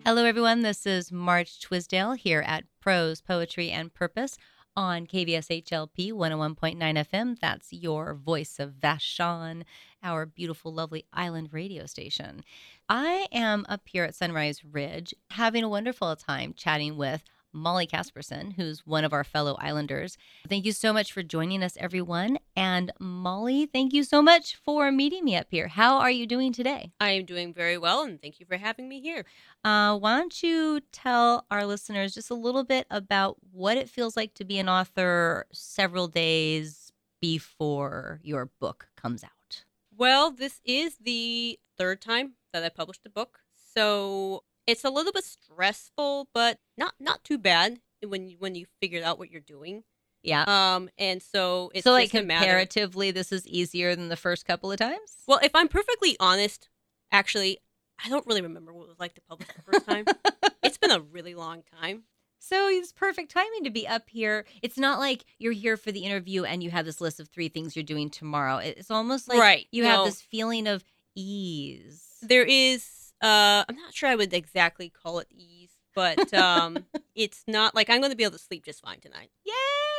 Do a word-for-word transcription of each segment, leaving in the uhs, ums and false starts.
Hello, everyone. This is Marge Twisdale here at Prose, Poetry, and Purpose on K V S H L P one oh one point nine F M. That's your voice of Vashon, our beautiful, lovely island radio station. I am up here at Sunrise Ridge having a wonderful time chatting with Molly Casperson, who's one of our fellow islanders. Thank you so much for joining us, everyone. And Molly, thank you so much for meeting me up here. How are you doing today? I am doing very well, and thank you for having me here. Uh, why don't you tell our listeners just a little bit about what it feels like to be an author several days before your book comes out? Well, this is the third time that I published a book, so it's a little bit stressful, but not not too bad when you, when you figured out what you're doing. Yeah. Um, and so it's so, like, just a matter. comparatively, this is easier than the first couple of times? Well, if I'm perfectly honest, actually, I don't really remember what it was like to publish the first time. It's been a really long time. So it's perfect timing to be up here. It's not like you're here for the interview and you have this list of three things you're doing tomorrow. It's almost like Right. you No. have this feeling of ease. There is, uh, I'm not sure I would exactly call it ease, but um, it's not like I'm going to be able to sleep just fine tonight. Yay!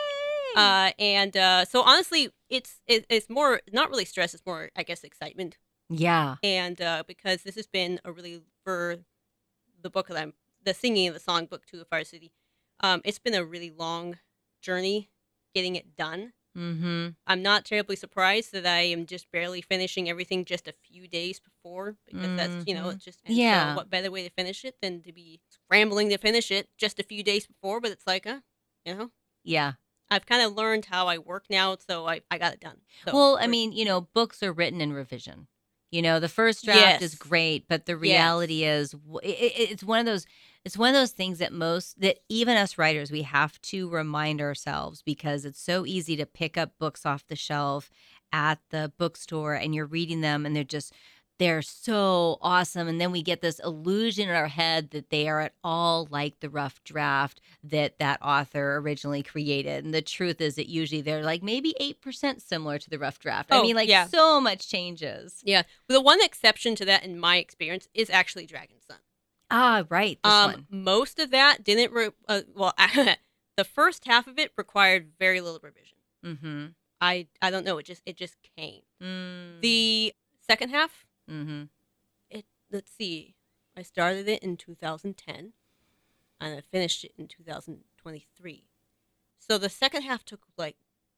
Uh, and uh, so honestly, it's it, it's more not really stress. It's more, I guess, excitement. Yeah. And uh, because this has been a really for the book that I'm the singing of the song book to the Fire City. Um, it's been a really long journey getting it done. Mm-hmm. I'm not terribly surprised that I am just barely finishing everything just a few days before because mm-hmm. that's you know it's just and yeah. So what better way to finish it than to be scrambling to finish it just a few days before? But it's like, uh, you know, yeah. I've kind of learned how I work now, so I, I got it done. So, well, I mean, you know, books are written in revision. You know, the first draft yes. is great, but the reality yes. is it, it, it's one of those it's one of those things that most that even us writers, we have to remind ourselves because it's so easy to pick up books off the shelf at the bookstore and you're reading them and they're just they're so awesome. And then we get this illusion in our head that they are at all like the rough draft that that author originally created. And the truth is that usually they're like maybe eight percent similar to the rough draft. Oh, I mean, like yeah. so much changes. Yeah. The one exception to that in my experience is actually Dragon's Son. Ah, right. This um, one. Most of that didn't, re- uh, well, the first half of it required very little revision. Mm-hmm. I, I don't know. It just, it just came. Mm. The second half, mm-hmm. it, let's see, I started it in two thousand ten and I finished it in two thousand twenty-three. So the second half took like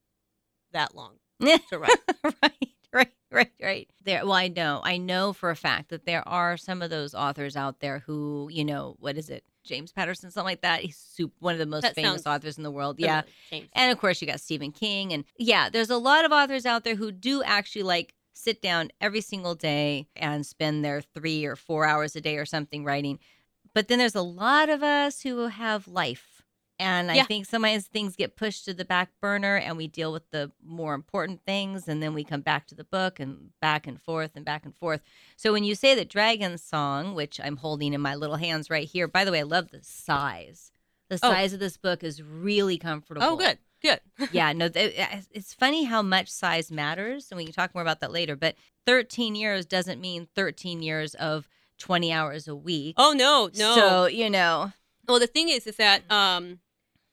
that long to write. right, right, right, right. There. Well, I know, I know for a fact that there are some of those authors out there who, you know, what is it? James Patterson, something like that. He's super, one of the most That famous sounds authors in the world. familiar, Yeah. James. And of course you got Stephen King. And yeah, there's a lot of authors out there who do actually like sit down every single day and spend their three or four hours a day or something writing. But then there's a lot of us who have life. And I Yeah. think sometimes things get pushed to the back burner and we deal with the more important things. And then we come back to the book and back and forth and back and forth. So when you say that Dragon's Song, which I'm holding in my little hands right here, by the way, I love the size. The Oh. size of this book is really comfortable. Oh, good, good. yeah, no, th- it's funny how much size matters. And we can talk more about that later. But thirteen years doesn't mean thirteen years of twenty hours a week. Oh, no, no. So, you know. Well, the thing is, is that um,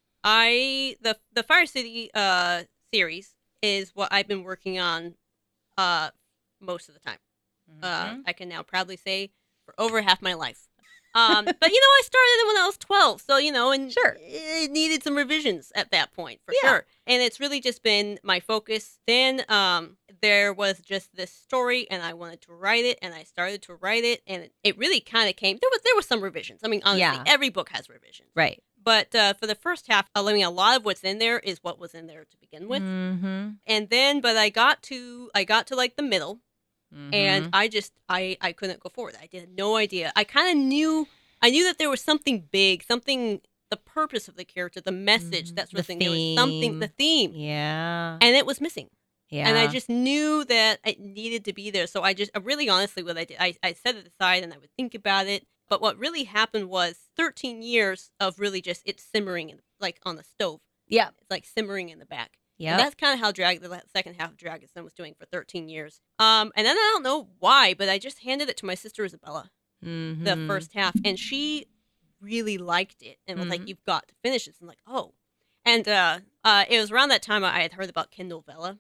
I the the Fire City uh series is what I've been working on uh most of the time. Mm-hmm. Uh, I can now proudly say for over half my life. Um, but you know, I started it when I was twelve, so you know, and sure. it needed some revisions at that point for Yeah. sure. And it's really just been my focus. Then um, there was just this story, and I wanted to write it, and I started to write it, and it, it really kind of came. There was there was some revisions. I mean, honestly, Yeah. every book has revisions, Right. But uh, for the first half, I mean, a lot of what's in there is what was in there to begin with, Mm-hmm. and then, but I got to I got to like the middle. Mm-hmm. And I just, I, I couldn't go forward. I had no idea. I kind of knew, I knew that there was something big, something, the purpose of the character, the message, that sort of The thing. There was something, the theme. Yeah. And it was missing. Yeah. And I just knew that it needed to be there. So I just, really honestly, what I did, I, I set it aside and I would think about it. But what really happened was thirteen years of really just it simmering, in, like on the stove. Yeah. It's like simmering in the back. Yeah. And that's kind of how Drag the second half of Dragon's Den was doing for thirteen years. Um, and then I don't know why, but I just handed it to my sister Isabella. Mm-hmm. the first half, and she really liked it and was Mhm. like, "You've got to finish this." I'm like, "Oh," and uh, uh, it was around that time I had heard about Kindle Vella,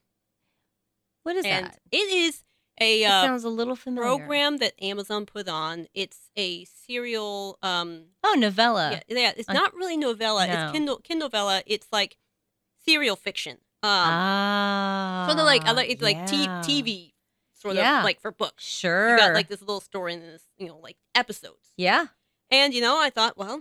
What is and that? it is a It uh, sounds a little familiar. program that Amazon put on. It's a serial. Um, Oh, novella. yeah, yeah. It's Uh, not really novella. no. It's Kindle Kindle Vella. It's like serial fiction. Um, ah. sort of like I like it's like t- yeah. TV, sort Yeah. of like for books. Sure. You got like this little story and this, you know, like episodes. Yeah. And you know, I thought, well,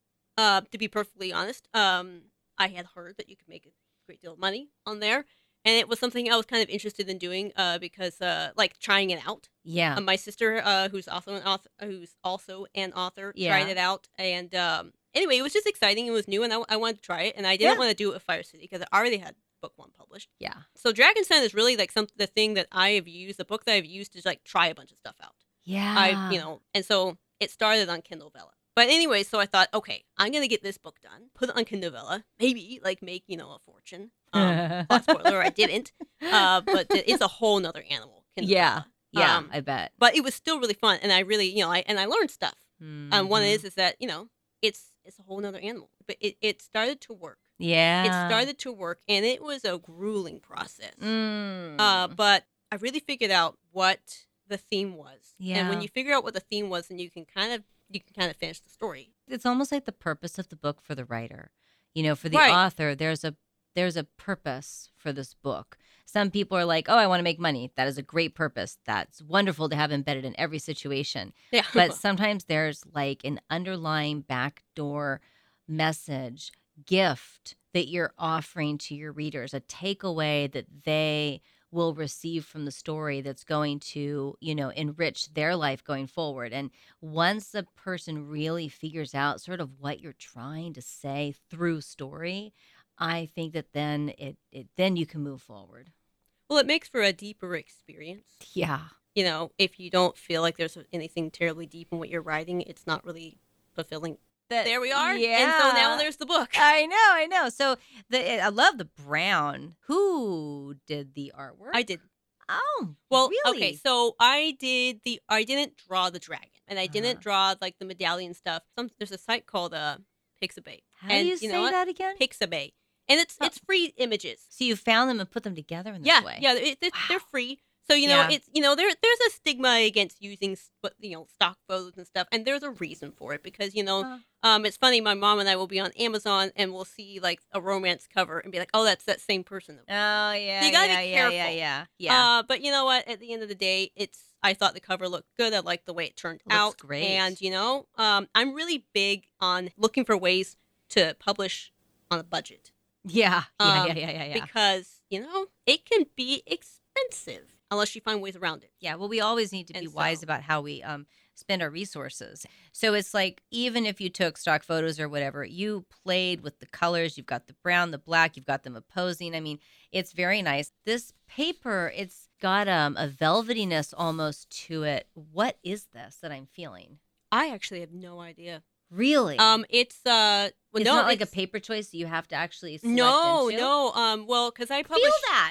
uh, to be perfectly honest, um, I had heard that you could make a great deal of money on there, and it was something I was kind of interested in doing, uh, because, uh, like trying it out. Yeah. Uh, my sister, uh, who's also an author, who's also an author, Yeah. tried it out, and um, anyway, it was just exciting. It was new, and I, I wanted to try it, and I didn't Yeah. want to do it with Fire City because I already had book one published. Yeah. So Dragonstone is really like some the thing that I have used, the book that I've used to like try a bunch of stuff out. Yeah. I, you know, and so it started on Kindle Vella. But anyway, so I thought, okay, I'm gonna get this book done, put it on Kindle Vella, maybe like make you know a fortune. Um, plot spoiler, I didn't. Uh, but it's a whole nother animal. Kindle Yeah. Vella. Yeah. Um, I bet. But it was still really fun, and I really, you know, I and I learned stuff. Mm-hmm. Um, one is is that you know it's it's a whole nother animal, but it it started to work. Yeah. It started to work, and it was a grueling process. Mm. Uh, but I really figured out what the theme was. Yeah. And when you figure out what the theme was, then you can kind of you can kind of finish the story. It's almost like the purpose of the book for the writer. You know, for the Right. author, there's a there's a purpose for this book. Some people are like, "Oh, I want to make money." That is a great purpose. That's wonderful to have embedded in every situation. Yeah. But sometimes there's like an underlying backdoor message, gift that you're offering to your readers, a takeaway that they will receive from the story that's going to, you know, enrich their life going forward. And once a person really figures out sort of what you're trying to say through story, I think that then it, it then you can move forward. Well, it makes for a deeper experience. Yeah. You know, if you don't feel like there's anything terribly deep in what you're writing, it's not really fulfilling. That, There we are. Yeah. And so now there's the book. I know, I know. So the I love the brown. Who did the artwork? I did. Oh, Well, really? okay, so I did the I didn't draw the dragon, and I Uh-huh. didn't draw like the medallion stuff. Some there's a site called uh Pixabay. How and do you, you say know what? that again? Pixabay, and it's Huh. it's free images. So you found them and put them together in this Yeah, way. yeah, it, it, they're Wow. free. So you know, Yeah. it's you know there there's a stigma against using s- but you know stock photos and stuff, and there's a reason for it because you know Huh. um it's funny. My mom and I will be on Amazon and we'll see like a romance cover and be like, oh, that's that same person. That we Oh know." yeah, So you gotta yeah, be yeah, careful. yeah, yeah, yeah. Uh, but you know what? At the end of the day, it's I thought the cover looked good. I liked the way it turned Looks out. great. And you know, um, I'm really big on looking for ways to publish on a budget yeah, yeah, um, yeah, yeah, yeah, yeah. because you know it can be expensive unless you find ways around it. Yeah, well, we always need to be And wise so- about how we um spend our resources. So it's like even if you took stock photos or whatever, you played with the colors. You've got the brown, the black. You've got them opposing. I mean, it's very nice. This paper, it's got um a velvetyness almost to it. What is this that I'm feeling? I actually have no idea. Really? Um, it's uh, well, it's no, not like a it's- paper choice that you have to actually select No, into? no. Um, well, because I publish. Feel that.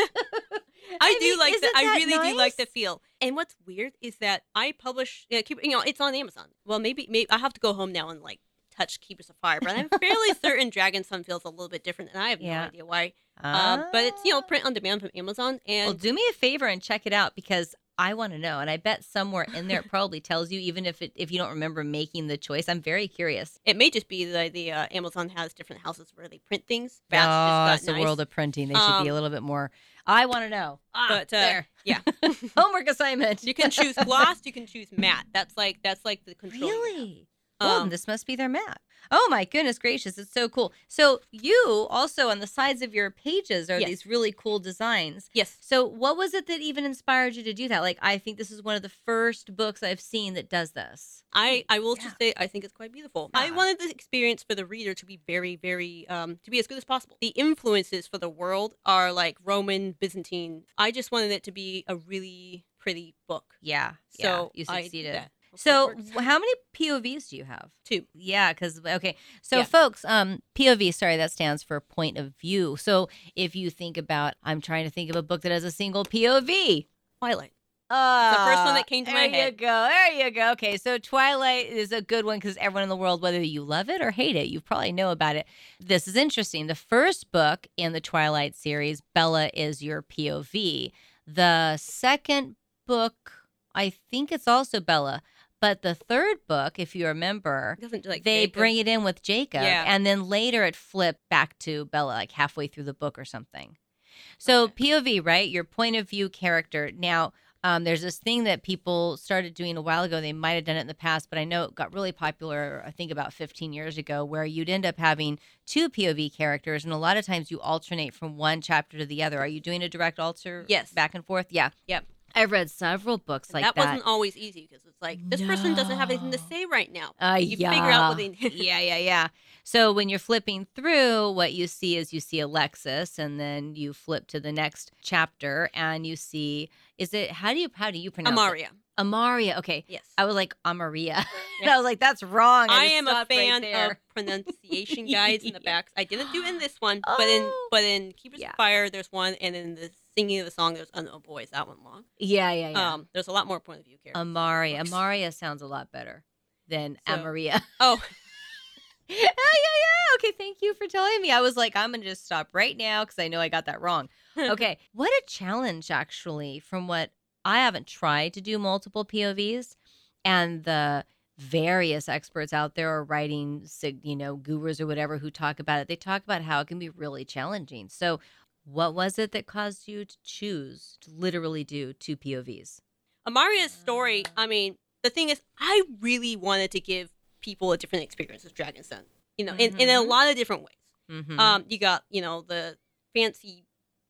I, do mean, like isn't the, I that really do like the nice? feel. And what's weird is that I publish, yeah, keep, you know, it's on Amazon. Well, maybe, maybe I have to go home now and like touch Keepers of Fire, but I'm fairly certain Dragon Sun feels a little bit different, and I have Yeah. no idea why. Um, but it's you know Ah. print on demand from Amazon, and Well, do me a favor and check it out because I want to know, and I bet somewhere in there it probably tells you, even if it if you don't remember making the choice. I'm very curious. it may just be the the uh, Amazon has different houses where they print things. Oh, Batch just got it's the nice. world of printing. They should be a Um, little bit more. I want to know. Ah, but, uh, there. yeah. Homework assignment. You can choose gloss, you can choose matte. That's like that's like the control. you have. Really? Oh, Um, this must be their mat. Oh my goodness gracious, it's so cool. So you also on the sides of your pages are Yes. these really cool designs. Yes. So what was it that even inspired you to do that? Like I think this is one of the first books I've seen that does this. I, I will Yeah. just say I think it's quite beautiful. I Yeah. wanted the experience for the reader to be very, very um to be as good as possible. The influences for the world are like Roman, Byzantine. I just wanted it to be a really pretty book. Yeah. So yeah, you I did succeeded. that. Hopefully it So works. wh- how many P O Vs do you have? Two. Yeah, because okay. So Yeah. folks, um, P O V, sorry, that stands for point of view. So if you think about, I'm trying to think of a book that has a single P O V. Twilight. Uh, the first one that came to my There head. you go. There you go. Okay, so Twilight is a good one because everyone in the world, whether you love it or hate it, you probably know about it. This is interesting. The first book in the Twilight series, Bella is your P O V. The second book, I think it's also Bella. But the third book, if you remember, Doesn't like they Jacob. bring it in with Jacob. Yeah. And then later it flipped back to Bella, like halfway through the book or something. So Okay. P O V, right? Your point of view character. Now, um, there's this thing that people started doing a while ago. They might have done it in the past, but I know it got really popular, I think about fifteen years ago, where you'd end up having two P O V characters. And a lot of times you alternate from one chapter to the other. Are you doing a direct alter Yes. back and forth? Yeah. Yep. I've read several books And like that, that. wasn't always easy because it's like, this person doesn't have anything to No. say right now. Uh, you yeah. figure out what they yeah, yeah, yeah. So when you're flipping through, what you see is you see Alexis, and then you flip to the next chapter, and you see, is it, how do you, how do you pronounce it? Amaria. Amaria. Okay. Yes. I was like, Amaria. and Yeah. I was like, that's wrong. I just am a stopped right fan there. of pronunciation guides in the Yeah. back. I didn't do it in this one, but in Oh. but in Keepers Yeah. of Fire, there's one, and in the singing of the song, there's oh, no, boy, is that one long. Yeah, yeah, yeah. Um, there's a lot more point of view characters. in the Amaria. books. Amaria sounds a lot better than So- Amaria. Oh, yeah, yeah, yeah. Okay, thank you for telling me. I was like, I'm going to just stop right now because I know I got that wrong. Okay, what a challenge, actually, from what I haven't tried to do multiple P O Vs, and the various experts out there are writing, sig- you know, gurus or whatever who talk about it. They talk about how it can be really challenging. So what was it that caused you to choose to literally do two P O Vs? Amaria's story. I mean, the thing is, I really wanted to give people a different experience with Dragon's Den. You know, in, in a Mhm. lot of different ways. Mm-hmm. Um, you got, you know, the fancy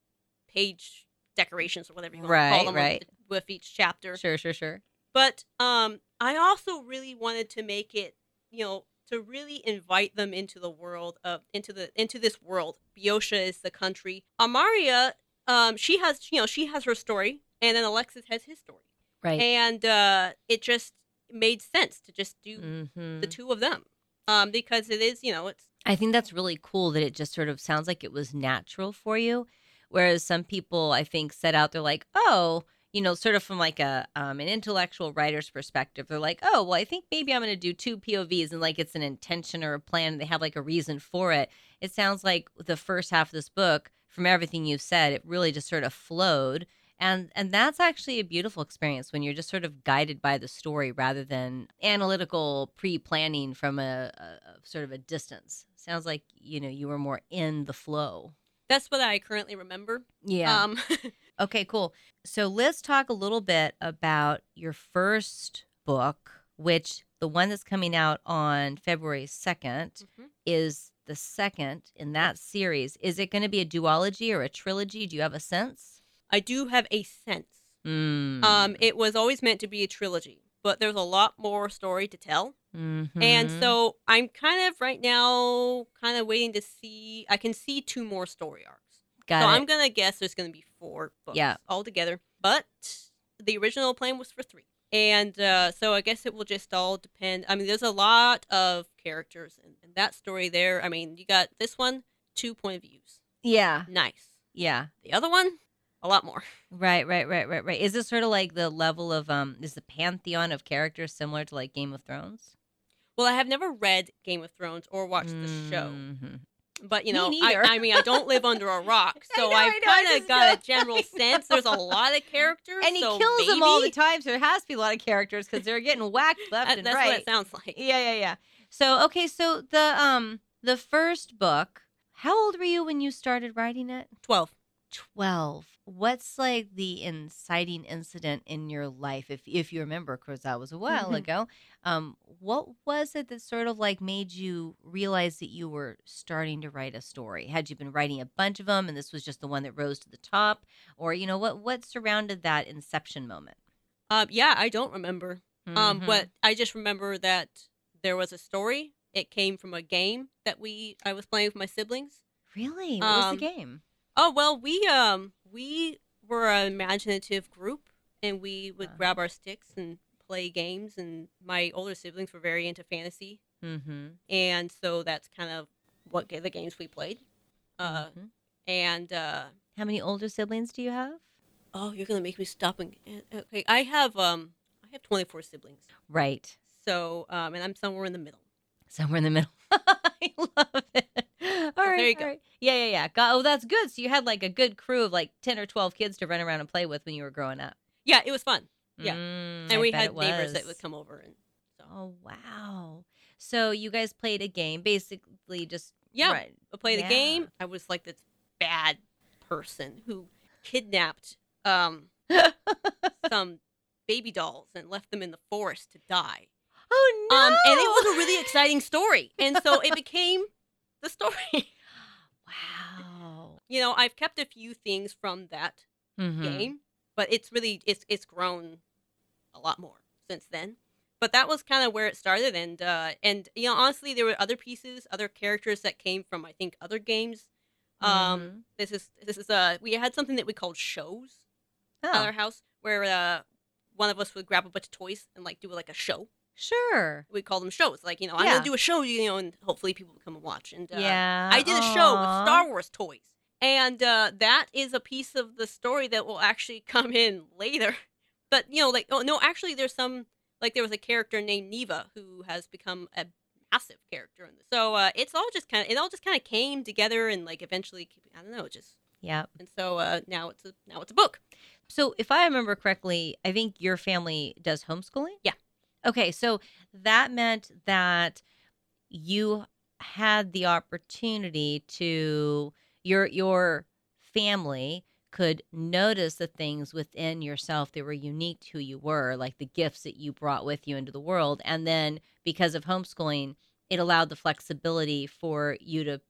page decorations or whatever you want to call Right, them right. with, with each chapter. Sure, sure, sure. But um, I also really wanted to make it, you know, to really invite them into the world of into the into this world. Boeotia is the country. Amaria, um, she has, you know, she has her story, and then Alexis has his story, Right. and uh, it just made sense to just do mm-hmm. the two of them, um, because it is, you know, it's I think that's really cool that it just sort of sounds like it was natural for you. Whereas some people, I think, set out, they're like, oh, you know, sort of from like a um, an intellectual writer's perspective. They're like, oh, well, I think maybe I'm going to do two P O Vs, and like it's an intention or a plan. And they have like a reason for it. It sounds like the first half of this book, from everything you've said, it really just sort of flowed. And and that's actually a beautiful experience when you're just sort of guided by the story rather than analytical pre-planning from a, a, a sort of a distance. Sounds like, you know, you were more in the flow. that's what I currently remember. Yeah. Um, Okay, cool. So let's talk a little bit about your first book, which the one that's coming out on February second Mhm. is the second in that series. Is it going to be a duology or a trilogy? Do you have a sense? I do have a sense. Mm. Um, it was always meant to be a trilogy, but there's a lot more story to tell. Mhm. And so I'm kind of right now kind of waiting to see. I can see two more story arcs. Got so it. I'm going to guess there's going to be four books Yeah. altogether. But the original plan was for three. And uh, so I guess it will just all depend. I mean, there's a lot of characters in, in that story there. I mean, you got this one, two point of views. Yeah. Nice. Yeah. The other one, a lot more. Right, right, right, right, right. Is this sort of like the level of um is the pantheon of characters similar to like Game of Thrones? Well, I have never read Game of Thrones or watched the show. Mhm. But, you Me know, I, neither. I mean, I don't live under a rock, I so know, I I've know, I kind just of got know. a general sense. There's a lot of characters, And he so kills maybe, them all the time, so there has to be a lot of characters because they're getting whacked left that- and that's right. what it sounds like. Yeah, yeah, yeah. So okay, so the um the first book, how old were you when you started writing it? Twelve. Twelve. What's like the inciting incident in your life, if if you remember, because that was a while Mhm. ago? Um, what was it that sort of like made you realize that you were starting to write a story? Had you been writing a bunch of them, and this was just the one that rose to the top, or you know what what surrounded that inception moment? Um, yeah, I don't remember. Um, Mhm. but I just remember that there was a story. It came from a game that we I was playing with my siblings. Really, what was um, the game? Oh well, we um we were an imaginative group, and we would Uh-huh. grab our sticks and play games. And my older siblings were very into fantasy, Mm-hmm. and so that's kind of what ga- the games we played. Uh, Mhm. and uh, How many older siblings do you have? Oh, you're gonna make me stop and and- okay. I have um I have twenty-four siblings. Right. So um and I'm somewhere in the middle. Somewhere in the middle. I love it. All So there right. you All go. right. Yeah, yeah, yeah. Got, oh, that's good. So you had like a good crew of like ten or twelve kids to run around and play with when you were growing up. Yeah, it was fun. Yeah. Mm, And I we bet it had neighbors that would was. come over and so Oh, wow. So you guys played a game, basically just yeah, right. we play the Yeah. game. I was like this bad person who kidnapped um some baby dolls and left them in the forest to die. Oh, no. Um and it was a really exciting story. And so it became the story. Wow. You know, I've kept a few things from that Mm-hmm. game, but it's really it's it's grown a lot more since then. But that was kind of where it started, and uh, and you know, honestly, there were other pieces, other characters that came from I think other games. Um, Mm-hmm. this is this is uh, we had something that we called shows at Oh, our house, where uh, one of us would grab a bunch of toys and like do like a show. sure. We call them shows, like you know, I'm Yeah. gonna do a show, you know, and hopefully people will come and watch. And uh, Yeah. I did a show with Aw. Star Wars toys. And uh, that is a piece of the story that will actually come in later. But, you know, like, oh, no, actually, there's some, like, there was a character named Neva who has become a massive character in this. So uh, it's all just kind of, it all just kind of came together and, like, eventually, I don't know, just, Yeah. and so uh, now it's a, now it's a book. So if I remember correctly, I think your family does homeschooling? Yeah. Okay, so that meant that you had the opportunity to your your family could notice the things within yourself that were unique to who you were, like the gifts that you brought with you into the world. And then because of homeschooling, it allowed the flexibility for you to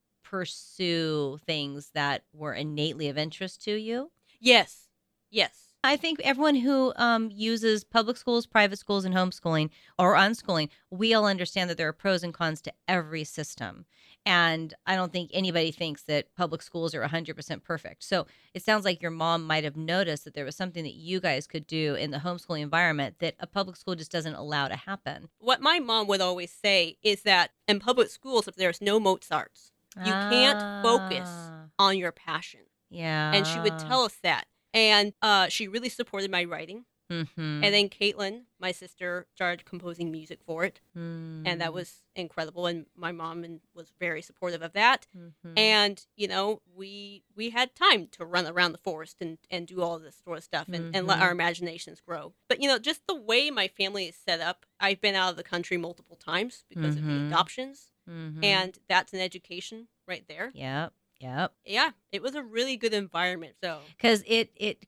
pursue things that were innately of interest to you. Yes. Yes. I think everyone who um, uses public schools, private schools, and homeschooling or unschooling, we all understand that there are pros and cons to every system. And I don't think anybody thinks that public schools are one hundred percent perfect. So it sounds like your mom might have noticed that there was something that you guys could do in the homeschooling environment that a public school just doesn't allow to happen. What my mom would always say is that in public schools, if there's no Mozarts, you can't focus Ah, on your passion. yeah. And she would tell us that. And uh, she really supported my writing. Mm-hmm. And then Caitlin, my sister, started composing music for it, and Mm. that was incredible. And my mom and was very supportive of that. Mhm. And you know, we we had time to run around the forest and, and do all this sort of stuff, and, and let Mhm. our imaginations grow. But you know, just the way my family is set up, I've been out of the country multiple times because of the Mhm. adoptions, Mhm. and that's an education right there. Yep. Yep. Yeah, it was a really good environment. So Because it it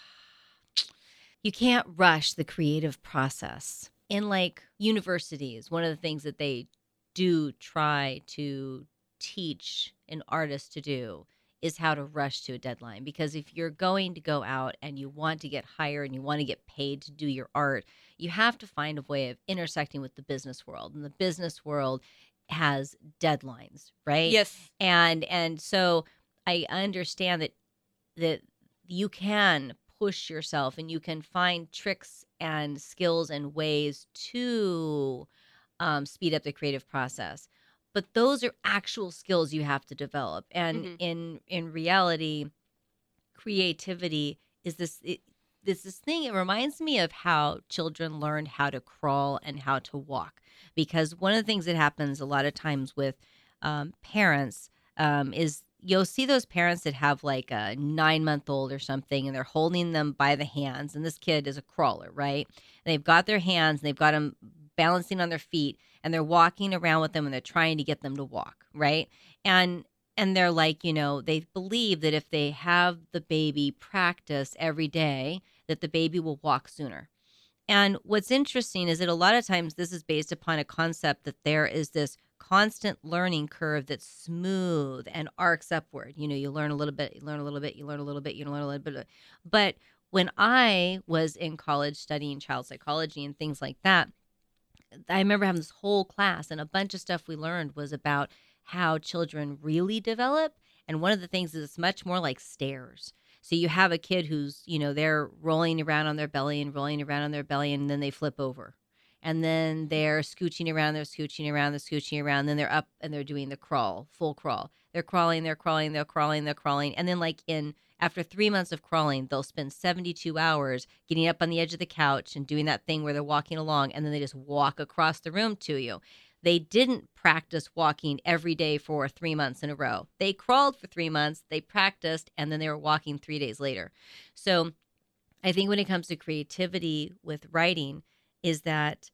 you can't rush the creative process. In like universities, one of the things that they do try to teach an artist to do is how to rush to a deadline. Because if you're going to go out and you want to get hired and you want to get paid to do your art, you have to find a way of intersecting with the business world. And the business world has deadlines, right? yes, and and so I understand that that you can push yourself and you can find tricks and skills and ways to um, speed up the creative process, but those are actual skills you have to develop. And Mhm. in in reality, creativity is this it, this this thing. It reminds me of how children learned how to crawl and how to walk, because one of the things that happens a lot of times with um, parents um, is you'll see those parents that have like a nine month old or something and they're holding them by the hands, and this kid is a crawler, right? And they've got their hands and they've got them balancing on their feet and they're walking around with them and they're trying to get them to walk, right? And and they're like, you know, they believe that if they have the baby practice every day, that the baby will walk sooner. And what's interesting is that a lot of times this is based upon a concept that there is this constant learning curve that's smooth and arcs upward. You know, you learn a little bit, you learn a little bit, you learn a little bit, you learn a little bit. But when I was in college studying child psychology and things like that, I remember having this whole class, and a bunch of stuff we learned was about how children really develop. And one of the things is it's much more like stairs. So you have a kid who's, you know, they're rolling around on their belly and rolling around on their belly, and then they flip over. And then they're scooching around, they're scooching around, they're scooching around. Then they're up and they're doing the crawl, full crawl. They're crawling, they're crawling, they're crawling, they're crawling. And then like in after three months of crawling, they'll spend seventy-two hours getting up on the edge of the couch and doing that thing where they're walking along, and then they just walk across the room to you. They didn't practice walking every day for three months in a row. They crawled for three months, they practiced, and then they were walking three days later. So I think when it comes to creativity with writing is that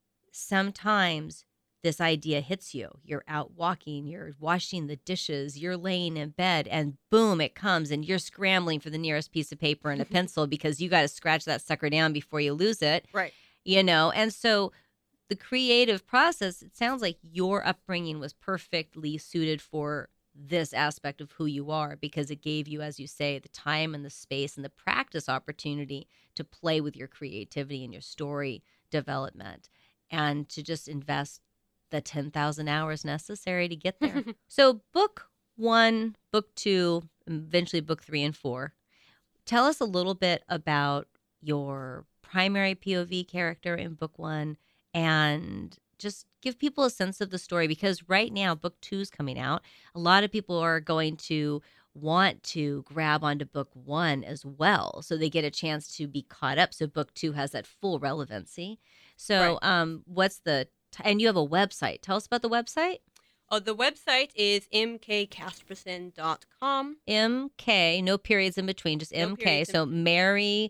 sometimes this idea hits you. You're out walking, you're washing the dishes, you're laying in bed, and boom, it comes, and you're scrambling for the nearest piece of paper and a pencil because you got to scratch that sucker down before you lose it. Right. You know, and so the creative process, it sounds like your upbringing was perfectly suited for this aspect of who you are because it gave you, as you say, the time and the space and the practice opportunity to play with your creativity and your story development and to just invest the ten thousand hours necessary to get there. So book one, book two, eventually book three and four. Tell us a little bit about your primary P O V character in book one and just give people a sense of the story because right now book two is coming out. A lot of people are going to want to grab onto book one as well so they get a chance to be caught up so book two has that full relevancy. So Right. um, what's the, t- and you have a website. Tell us about the website. Oh, the website is m k casperson dot com. M K, no periods in between, just No M K. periods in So Mary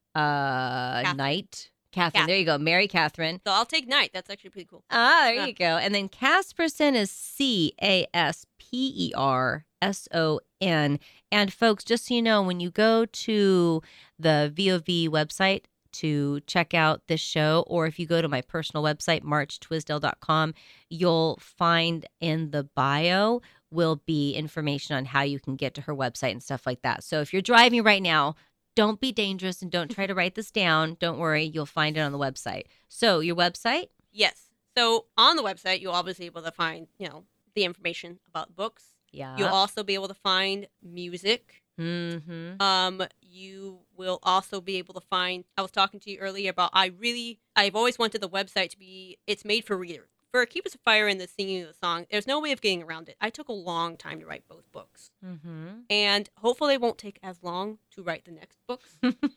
uh, Catherine. Knight. Catherine. Catherine. There you go. Mary Catherine. So I'll take Knight. That's actually pretty cool. Ah, there Yeah. you go. And then Casperson is C A S P E R S O N. And folks, just so you know, when you go to the V O V website to check out this show, or if you go to my personal website, march twisdale dot com, you'll find in the bio will be information on how you can get to her website and stuff like that. So if you're driving right now, don't be dangerous and don't try to write this down. Don't worry. You'll find it on the website. So your website? Yes. So on the website, you'll obviously be able to find, you know, the information about books. Yeah. You'll also be able to find music. Mm-hmm. Um, you will also be able to find, I was talking to you earlier about, I really, I've always wanted the website to be, it's made for readers. For Keep Us Afire and the singing of the song, there's no way of getting around it. I took a long time to write both books. Mm-hmm. And hopefully it won't take as long to write the next books.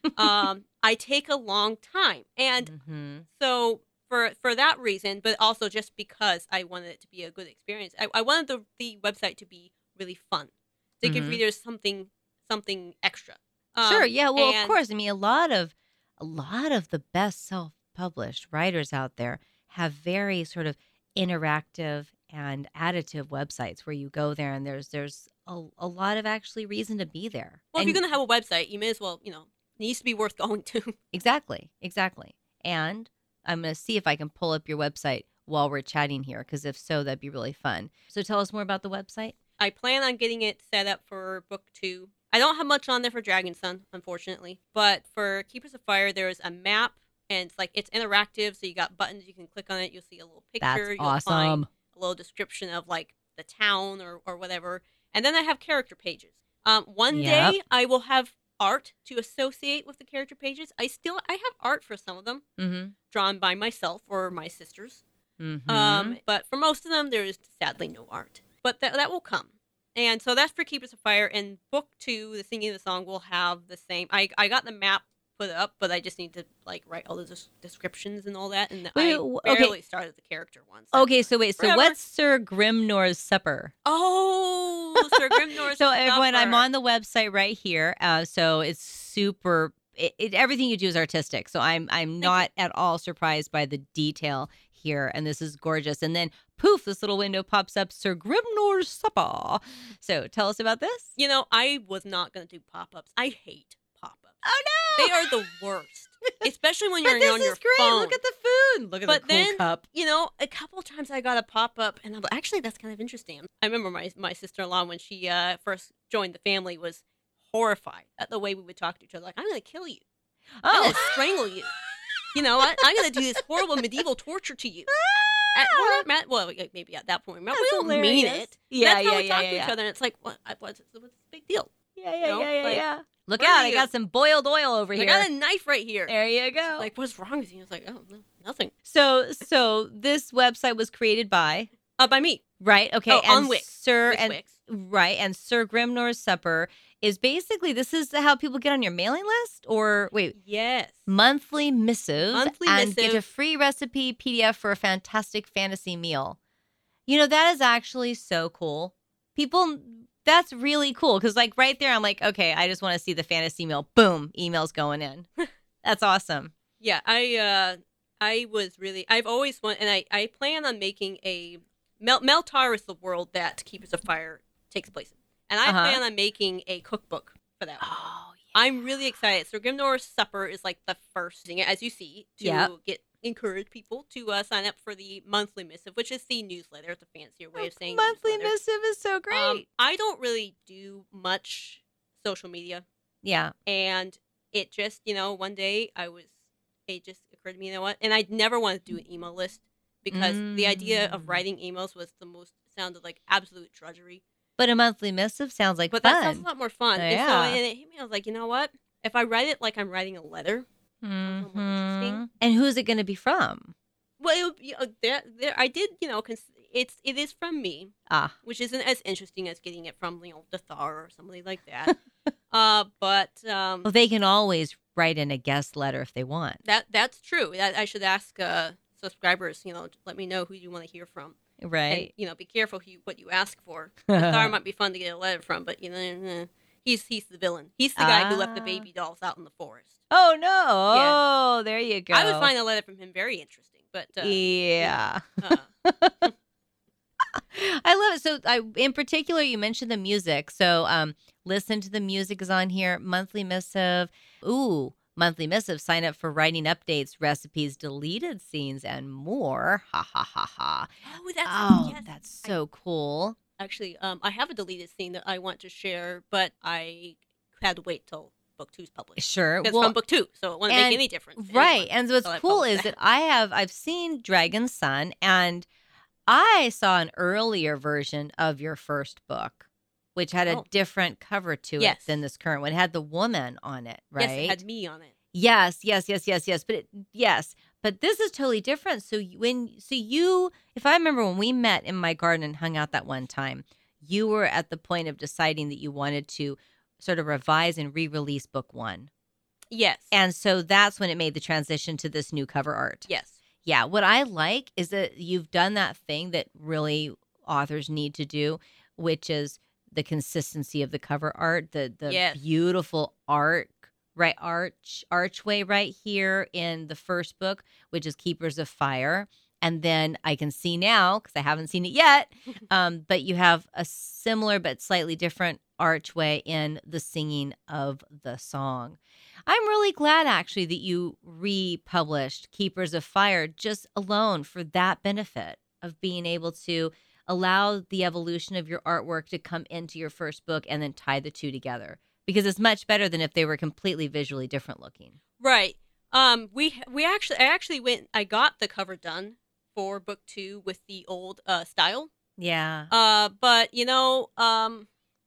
um, I take a long time. And Mm-hmm. so for for that reason, but also just because I wanted it to be a good experience, I, I wanted the, the website to be really fun, to give Mhm. readers something something extra. Um, Sure. Yeah. Well, of and- course. I mean, a lot of a lot of the best self-published writers out there have very sort of interactive and additive websites where you go there and there's there's a, a lot of actually reason to be there. Well, And- if you're going to have a website, you may as well, you know, it needs to be worth going to. Exactly. Exactly. And I'm going to see if I can pull up your website while we're chatting here, because if so, that'd be really fun. So tell us more about the website. I plan on getting it set up for book two. I don't have much on there for Dragon Sun, unfortunately. But for Keepers of Fire, there's a map, and it's like it's interactive, so you got buttons, you can click on it, you'll see a little picture. That's you'll awesome. find a little description of like the town or, or whatever. And then I have character pages. Um, one Yep. day I will have art to associate with the character pages. I still I have art for some of them, Mm-hmm. drawn by myself or my sisters. Mm-hmm. Um, but for most of them, there is sadly no art. But that that will come. And so that's for Keepers of Fire. And book two, the singing of the song, will have the same. I I got the map put up, but I just need to like write all the des- descriptions and all that. And Wait, I w- okay. barely started the character one. so- Okay, so wait, so Forever. what's Sir Grimnor's supper? Oh, Sir Grimnor's So everyone, I'm Supper. on the website right here. Uh, so it's super. It, it, everything you do is artistic. So I'm I'm not at all surprised by the detail here, and this is gorgeous. And then poof, this little window pops up. Sir Grimnor's supper. So tell us about this. You know, I was not going to do pop-ups. I hate pop-ups. Oh no! They are the worst, especially when But you're this on is your great. phone. Look at the food. Look at But the cool then- cup. You know, a couple of times I got a pop up, and I'm actually that's kind of interesting. I remember my my sister in law when she uh, first joined the family was horrified at the way we would talk to each other. Like, I'm going to kill you. I'm going to Oh, strangle you. You know what? I'm going to do this horrible medieval torture to you. At, we're not mad, well, maybe at that point, we That's don't mean hilarious. it. Yeah, That's yeah, how we yeah, talk yeah, to each yeah. other. And it's like, what? I- What's, what's the big deal? yeah, yeah, you know, yeah, yeah, like- yeah. Look Where out, are I you? got some boiled oil over I here. got a knife right here. There you go. Like, what's wrong with you? I was like, oh, no, nothing. So, so this website was created by, Uh, by me. right? Okay, Oh, and on Wix. Sir Wix, and Wix. right, and Sir Grimnor's Supper is basically this is how people get on your mailing list, or wait, Yes. monthly missive, Monthly and get a missive. free recipe P D F for a fantastic fantasy meal. You know, that is actually so cool. People, that's really cool because, like, right there, I'm like, okay, I just want to see the fantasy meal. Boom, emails going in. That's awesome. Yeah, I uh, I was really, I've always wanted, and I, I plan on making a, Mel- Meltar is the world that Keepers of Fire takes place in. And I Uh-huh. plan on making a cookbook for that one. Oh, yeah. I'm really excited. Sir Grimnor's Supper is like the first thing, as you see, to Yep. get encourage people to uh, sign up for the monthly missive, which is the newsletter. It's a fancier way of saying monthly newsletter. missive is so great. Um, I don't really do much social media, yeah. and it just, you know, one day I was, it just occurred to me, you know what? And I never wanted to do an email list because the idea of Mm. writing emails was the most, sounded like absolute drudgery. But a monthly missive sounds like But fun. that sounds a lot more fun. And so Yeah. and it hit me, I was like, you know what? If I write it like I'm writing a letter, sounds a little more interesting. Mhm. And who's it going to be from? Well, it would be, uh, there, there, I did, you know, cons- it's it is from me, Ah. which isn't as interesting as getting it from, you know, Dathar or somebody like that. uh, but um, Well, they can always write in a guest letter if they want. that that's true. That I should ask uh, subscribers, you know, to let me know who you want to hear from. And, Right. you know, be careful who you, what you ask for. Dathar might be fun to get a letter from, but you know, eh, he's he's the villain. He's the guy who left the Ah. baby dolls out in the forest. Oh, no. Oh, there you go. I would find a letter from him very interesting, but uh, yeah. uh, I love it. So, I, in particular, you mentioned the music. So, um, listen to the music is on here. Monthly missive. Ooh, monthly missive. Sign up for writing updates, recipes, deleted scenes, and more. Ha ha ha ha. oh, that's Oh, yes. that's so cool. Actually, um, I have a deleted scene that I want to share, but I had to wait till book two's published. Sure. It's Well, from book two, so it wouldn't and- make any difference. to right. anyone And what's until I cool publish is that I have I've seen Dragon's Son, and I saw an earlier version of your first book, which had a Oh. different cover to Yes. it than this current one. It had the woman on it, right? Yes, it had me on it. Yes, yes, yes, yes, yes. But it, yes, but this is totally different. So you- when so you, if I remember when we met in my garden and hung out that one time, you were at the point of deciding that you wanted to sort of revise and re-release book one, Yes. and so that's when it made the transition to this new cover art. yes. Yeah, what I like is that you've done that thing that really authors need to do, which is the consistency of the cover art, the the Yes. beautiful arc, right arch archway right here in the first book, which is Keepers of Fire. And then I can see now, because I haven't seen it yet, um, but you have a similar but slightly different archway in the singing of the song. I'm really glad, actually, that you republished Keepers of Fire just alone for that benefit of being able to allow the evolution of your artwork to come into your first book and then tie the two together. Because it's much better than if they were completely visually different looking. Right. Um. We we actually I actually went. I got the cover done for book two with the old uh style. Yeah. Uh. But you know, um,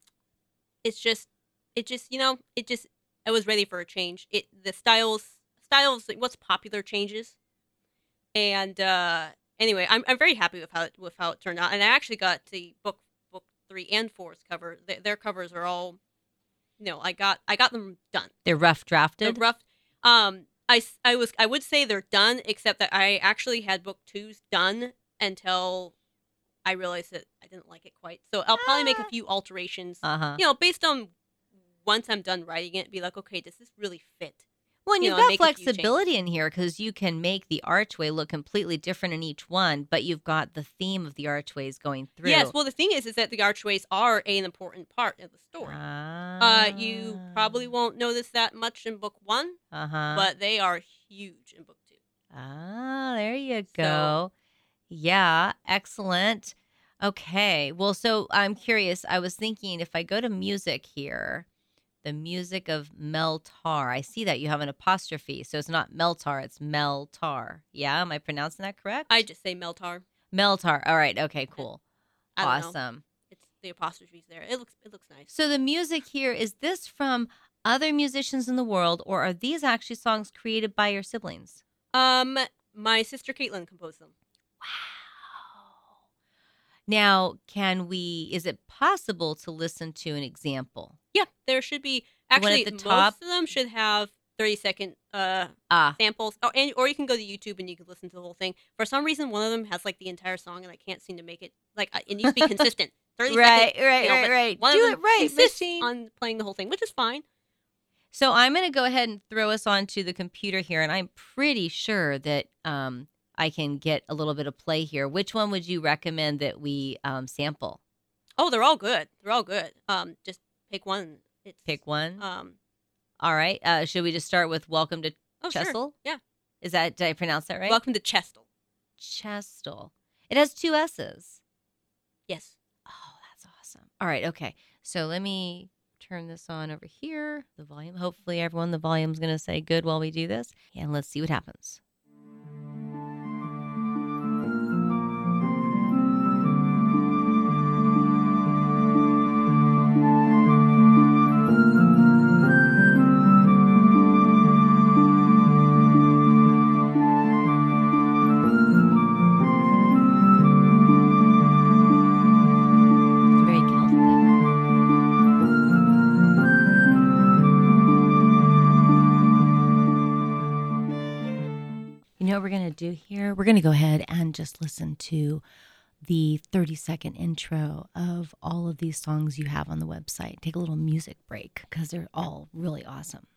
it's just, it just, you know, it just. I was ready for a change. It the styles styles like, what's popular changes, and uh. Anyway, I'm I'm very happy with how it, with how it turned out, and I actually got the book book three and four's cover. Their, their covers are all, you know, I got I got them done. They're rough The drafted. rough. Um, I, s- I was I would say they're done, except that I actually had book two's done until I realized that I didn't like it quite. So I'll probably make a Ah. few alterations. Uh huh. You know, based on once I'm done writing it, be like, okay, does this really fit? Well, and you you've know, got make a few flexibility in here because you can make the archway look completely different in each one, but you've got the theme of the archways going through. Yes. Well, the thing is, is that the archways are an important part of the story. Ah. Uh, you probably won't notice that much in book one, Uh huh. but they are huge in book two. Ah, there you So- go. Yeah, excellent. Okay. Well, so I'm curious. I was thinking if I go to music here, the music of Meltar, I see that you have an apostrophe. So it's not Meltar, it's Meltar. Yeah, am I pronouncing that correct? I just say Meltar. Meltar. All right. Okay, cool. I don't know. Awesome. It's the apostrophes there. It looks it looks nice. So the music here, is this from other musicians in the world, or are these actually songs created by your siblings? Um, my sister Caitlin composed them. Wow. Now, can we, is it possible to listen to an example? Yeah, there should be. The one at Actually, the most top? of them should have thirty second uh Ah, samples. Oh, and or you can go to YouTube and you can listen to the whole thing. For some reason, one of them has like the entire song, and I can't seem to make it. Like uh, it needs to be consistent. Thirty right, seconds. right, You know, right, but right. one Do of it them right, insists machine. on playing the whole thing, which is fine. So I'm going to go ahead and throw us onto the computer here, and I'm pretty sure that um, I can get a little bit of play here. Which one would you recommend that we um, sample? Oh, they're all good. They're all good. Um, just pick one. It's Pick one. Um. All right. Uh, should we just start with Welcome to Oh, Chestle? sure. Yeah. Is that, did I pronounce that right? Welcome to Chestle. Chestle. It has two S's. Yes. Oh, that's awesome. All right. Okay. So let me turn this on over here. The volume. Hopefully, everyone, the volume's going to say good while we do this. And let's see what happens. It's very Celtic. You know what we're going to do here? We're going to go ahead and just listen to the thirty second intro of all of these songs you have on the website. Take a little music break because they're all really awesome.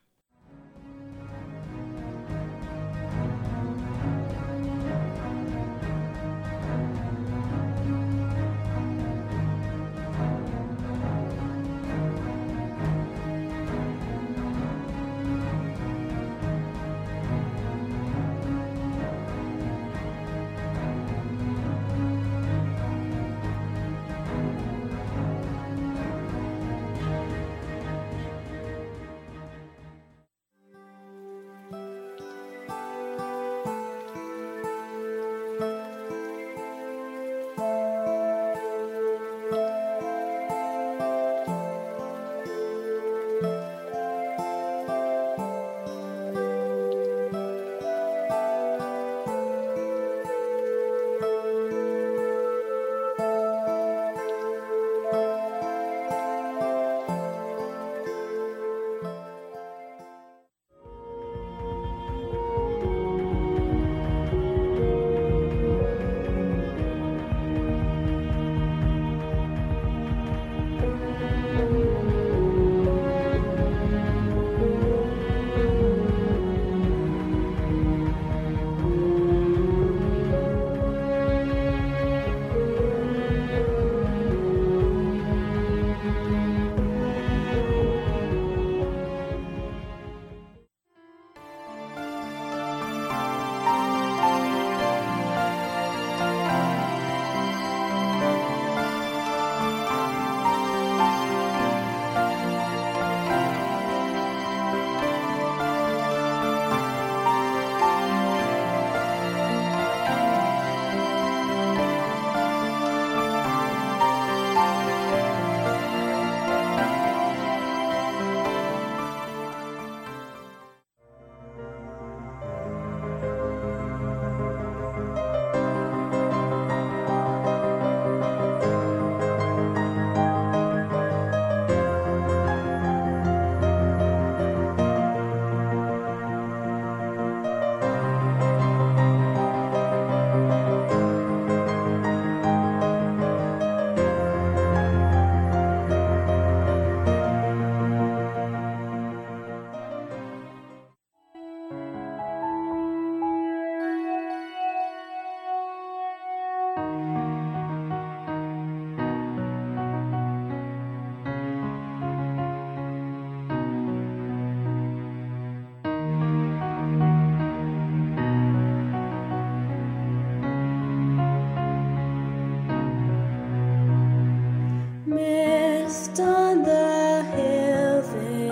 Mist on the hill,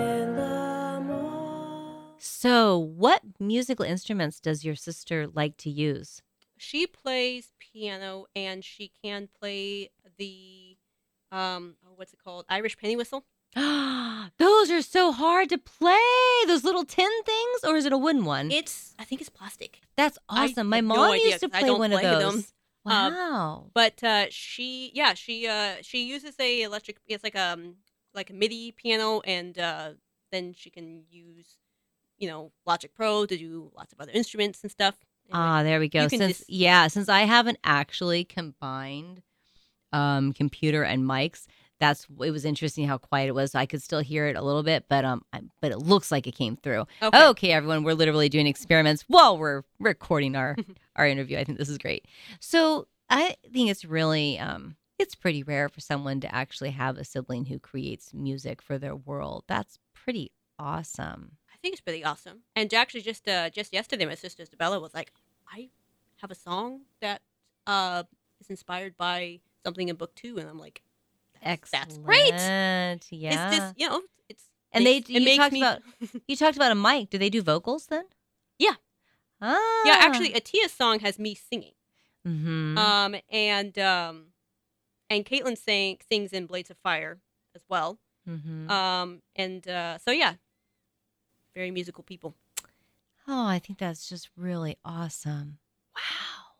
Villamore. So, what musical instruments does your sister like to use? She plays piano and she can play the um oh, what's it called? Irish penny whistle. Those are so hard to play. Those little tin things, or is it a wooden one? It's I think it's plastic. That's I awesome. My have no mom idea used to 'cause I play don't one of play them. those. Uh, Wow. But uh, she, yeah, she uh, she uses a electric. It's like um like a MIDI piano, and uh, then she can use, you know, Logic Pro to do lots of other instruments and stuff. Anyway, Ah, there we go. you can Since just yeah, since I haven't actually combined um computer and mics, that's it was interesting how quiet it was. I could still hear it a little bit, but um I, but it looks like it came through. okay. Okay, everyone, we're literally doing experiments while we're recording our our interview. I think this is great. So, I think it's really um it's pretty rare for someone to actually have a sibling who creates music for their world. That's pretty awesome. I think it's pretty awesome. And actually, just uh, just yesterday, my sister Isabella was like, "I have a song that uh is inspired by something in book two," and I'm like, "That's, that's great." Excellent. Yeah. It's just, you know, it's And makes, they it you makes talked me about you talked about a mic. Do they do vocals then? yeah, Ah. yeah. Actually, Atia's song has me singing. Mhm. Um, and um, and Caitlin sang sings in Blades of Fire as well. Mhm. Um, and uh, so yeah, very musical people. Oh, I think that's just really awesome. Wow.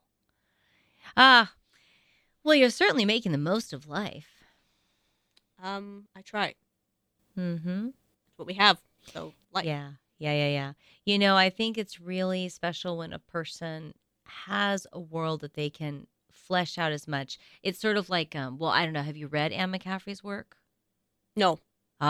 Ah, well, you're certainly making the most of life. Um, I try. Mhm. That's what we have. So life. Yeah. Yeah, yeah, yeah. You know, I think it's really special when a person has a world that they can flesh out as much. It's sort of like um well, I don't know, have you read Anne McCaffrey's work? No, no.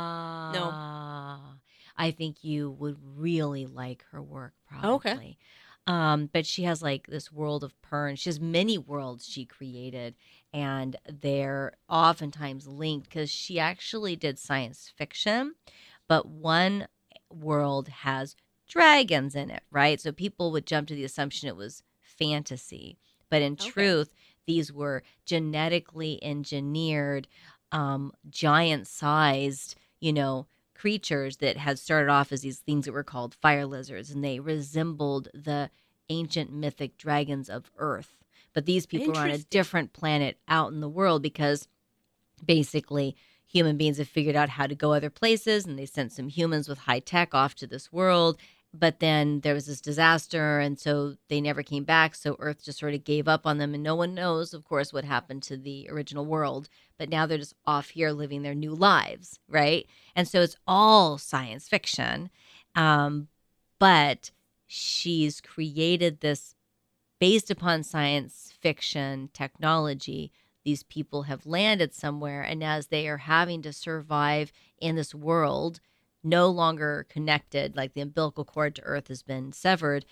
Ah, I think you would really like her work, Oh, okay. probably. Um, but she has like this world of Pern. She has many worlds she created, and they're oftentimes linked because she actually did science fiction, but one world has dragons in it, right? So people would jump to the assumption it was fantasy, but in Okay. truth, these were genetically engineered um, giant sized, you know, creatures that had started off as these things that were called fire lizards, and they resembled the ancient mythic dragons of Earth. But these people were on a Interesting. different planet out in the world because basically human beings have figured out how to go other places, and they sent some humans with high tech off to this world. But then there was this disaster, and so they never came back. So Earth just sort of gave up on them, and no one knows, of course, what happened to the original world. But now they're just off here living their new lives, right? And so it's all science fiction. Um, but she's created this based upon science fiction technology. These people have landed somewhere, and as they are having to survive in this world, no longer connected, like the umbilical cord to Earth has been severed,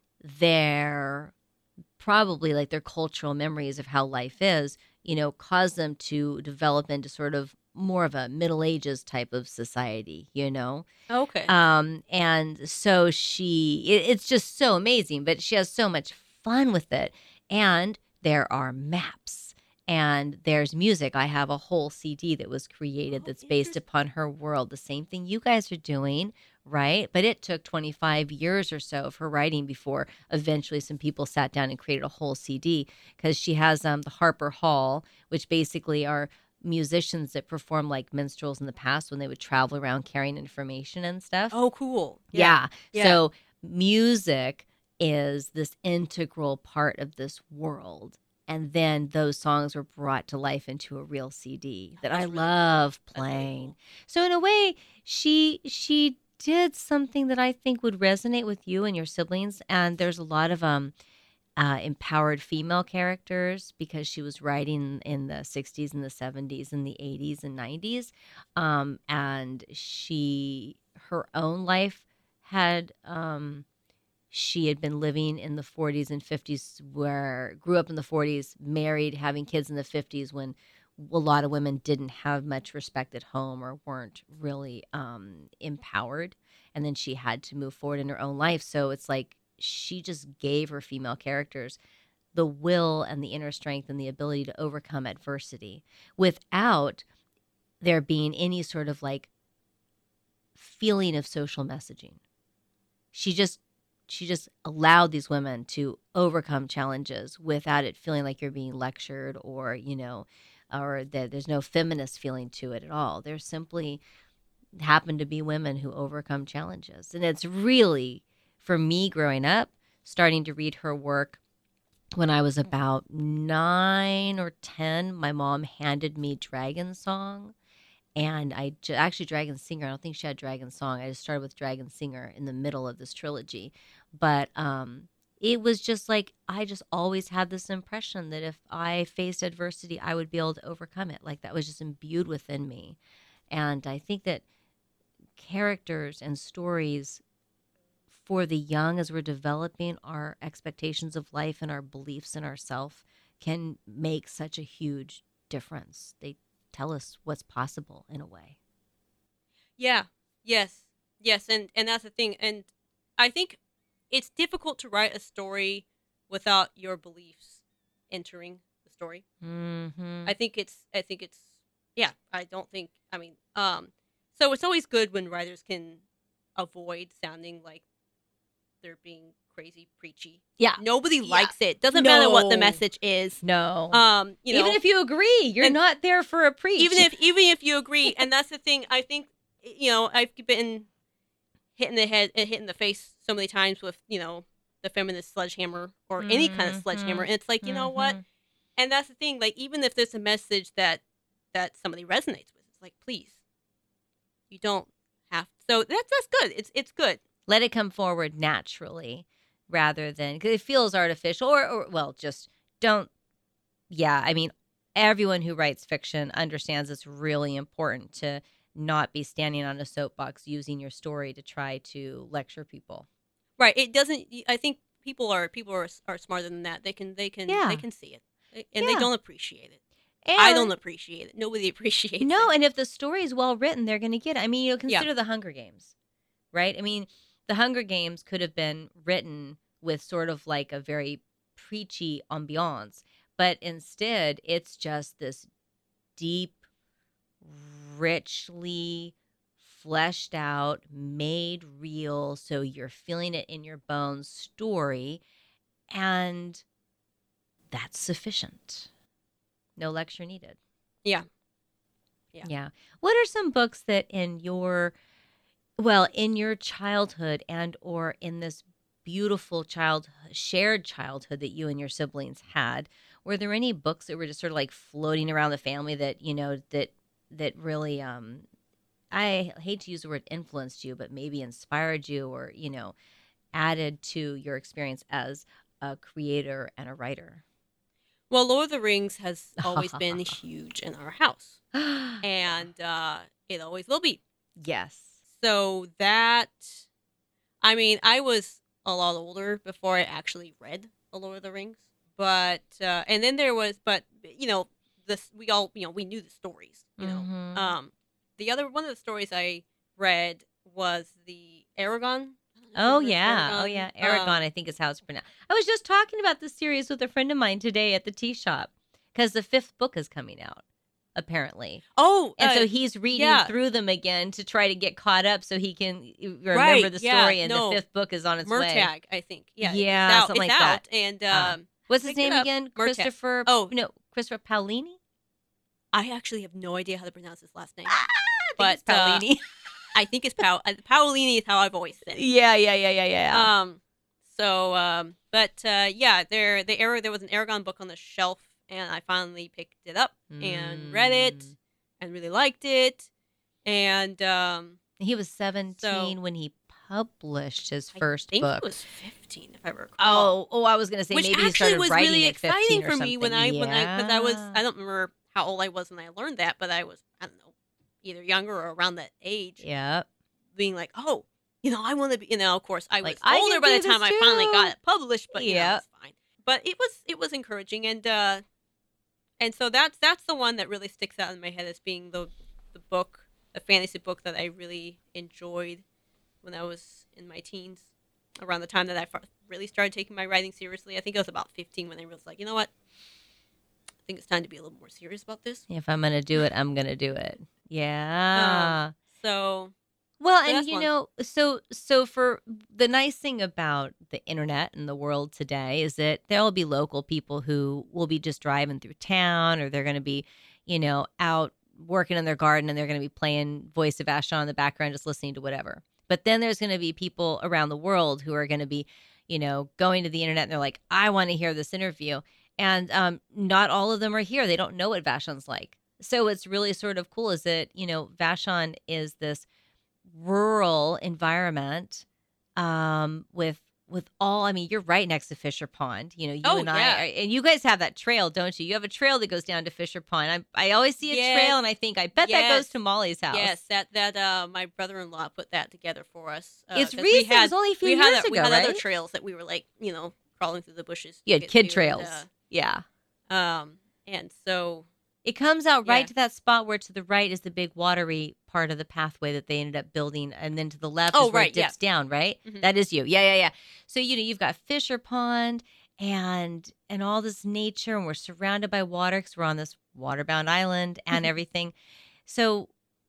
they're probably like their cultural memories of how life is, you know, cause them to develop into sort of more of a Middle Ages type of society, you know? Okay. Um, and so she, it, it's just so amazing, but she has so much fun with it. And there are maps and there's music. I have a whole C D that was created Oh, that's based interesting. upon her world. The same thing you guys are doing, right? But it took twenty-five years or so of her writing before eventually some people sat down and created a whole C D because she has um, the Harper Hall, which basically are musicians that perform like minstrels in the past when they would travel around carrying information and stuff. Oh, cool. Yeah. Yeah. So music is this integral part of this world. And then those songs were brought to life into a real C D that That's I really love That's really playing. cool. So in a way, she she did something that I think would resonate with you and your siblings. And there's a lot of um uh, empowered female characters because she was writing in the sixties and the seventies and the eighties and nineties. Um, and she, her own life had, um, she had been living in the forties and fifties, where grew up in the forties, married, having kids in the fifties when a lot of women didn't have much respect at home or weren't really um, empowered. And then she had to move forward in her own life. So it's like she just gave her female characters the will and the inner strength and the ability to overcome adversity without there being any sort of like feeling of social messaging. She just she just allowed these women to overcome challenges without it feeling like you're being lectured or, you know, or that there's no feminist feeling to it at all. They're simply happen to be women who overcome challenges. And it's really, for me growing up, starting to read her work when I was about nine or ten, my mom handed me Dragon Song. And I j- actually, Dragon Singer, I don't think she had Dragon Song. I just started with Dragon Singer in the middle of this trilogy. But um, it was just like, I just always had this impression that if I faced adversity, I would be able to overcome it. Like that was just imbued within me. And I think that characters and stories for the young as we're developing our expectations of life and our beliefs in ourself can make such a huge difference. They tell us what's possible in a way. Yeah. Yes. Yes. And and that's the thing. And I think it's difficult to write a story without your beliefs entering the story. Mm-hmm. I think it's. I think it's. Yeah. I don't think. I mean. Um. So it's always good when writers can avoid sounding like they're being crazy preachy. Yeah. Nobody Yeah. likes it. Doesn't matter what the No. message is. No. Um. You know. Even if you agree, you're and- not there for a preach. even if even if you agree, and that's the thing. I think you know I've been hit in the head and hit in the face so many times with you know the feminist sledgehammer or any kind of sledgehammer, Mhm. and it's like you know what, Mhm. and that's the thing. Like even if there's a message that that somebody resonates with, it's like please, you don't have. So that's that's good. It's it's good. Let it come forward naturally rather than, because it feels artificial or, or, well, just don't. Yeah. I mean, everyone who writes fiction understands it's really important to not be standing on a soapbox using your story to try to lecture people. Right. It doesn't. I think people are people are are smarter than that. They can they can Yeah. they can see it, and Yeah. they don't appreciate it. And I don't appreciate it. Nobody appreciates No, it. and if the story is well written, they're going to get it. I mean, you know, consider the Hunger Games, right? I mean, the Hunger Games could have been written with sort of like a very preachy ambiance, but instead it's just this deep, richly fleshed out, made real, so you're feeling it in your bones story, and that's sufficient. No lecture needed. Yeah. Yeah. Yeah. What are some books that in your, well, in your childhood and or in this beautiful child shared childhood that you and your siblings had, were there any books that were just sort of like floating around the family that, you know, that that really um I hate to use the word influenced you, but maybe inspired you or, you know, added to your experience as a creator and a writer? Well, Lord of the Rings has always been huge in our house, and uh, it always will be. Yes. So that, I mean, I was a lot older before I actually read The Lord of the Rings, but uh, and then there was, but you know, this we all you know we knew the stories. You know, Mhm. um, the other one of the stories I read was the Aragon. I don't know Oh if you heard yeah, oh Aragon. yeah, Um, Aragon. I think is how it's pronounced. I was just talking about this series with a friend of mine today at the tea shop because the fifth book is coming out, apparently, oh, and uh, so he's reading yeah. through them again to try to get caught up so he can uh, remember Right, the yeah, story. And no. the fifth book is on its way. Murtagh, I think. Yeah, Yeah, it's out. something It's like out. that. And Ah. um, What's his look it name up. again? Murtagh. Christopher. Oh. no, Christopher Paolini. I actually have no idea how to pronounce his last name. Ah, I think it's But, uh, Paolini. I think it's Pao. uh, Paolini is how I've always said it. yeah, yeah, yeah, yeah, yeah. Um. So, um. But uh, yeah, there, the Ara- there was an Aragon book on the shelf, and I finally picked it up and read it, Mm. and really liked it. And um, He was seventeen So- when he published his I first think book. he was fifteen, if I recall. Oh, oh, I was gonna say Which maybe he actually started was writing really at fifteen exciting or for me when I something. when I because I was Yeah. I don't remember how old I was when I learned that, but I was I don't know either younger or around that age, Yep. being like, oh, you know, I want to be, you know, of course I was Like, I older can by do the time this I finally too. got it published, but you know, Yep. it's fine. But it was it was encouraging, and uh, and so that's that's the one that really sticks out in my head as being the the book, the fantasy book that I really enjoyed when I was in my teens, around the time that I fir- really started taking my writing seriously. I think I was about fifteen when I was like, you know what, I think it's time to be a little more serious about this. If I'm gonna do it, I'm gonna do it. Yeah. So well, so and that's you one. know, so so for the nice thing about the internet and the world today is that there'll be local people who will be just driving through town, or they're gonna be, you know, out working in their garden and they're going to be playing Voice of Vashon in the background, just listening to whatever. But then there's going to be people around the world who are going to be, you know, going to the internet and they're like, I want to hear this interview. And um, not all of them are here. They don't know what Vashon's like. So what's really sort of cool is that, you know, Vashon is this rural environment um, with with all, I mean, you're right next to Fisher Pond. You know, you Oh, and I, yeah. are, and you guys have that trail, don't you? You have a trail that goes down to Fisher Pond. I I always see a Yes. trail and I think, I bet that Yes. goes to Molly's house. Yes, that that uh, my brother-in-law put that together for us. Uh, It's 'cause recent. We It had, was only a few we years had, we ago, had other right? trails that we were like, you know, crawling through the bushes. to You had get kid to, trails. And, Yeah. uh, um, and so It comes out right Yeah. to that spot where to the right is the big watery part of the pathway that they ended up building. And then to the left Oh, is where right, it dips down, right? Mhm. That is you. Yeah, yeah, yeah. So, you know, you've got Fisher Pond and and all this nature, and we're surrounded by water because we're on this waterbound island and everything. So,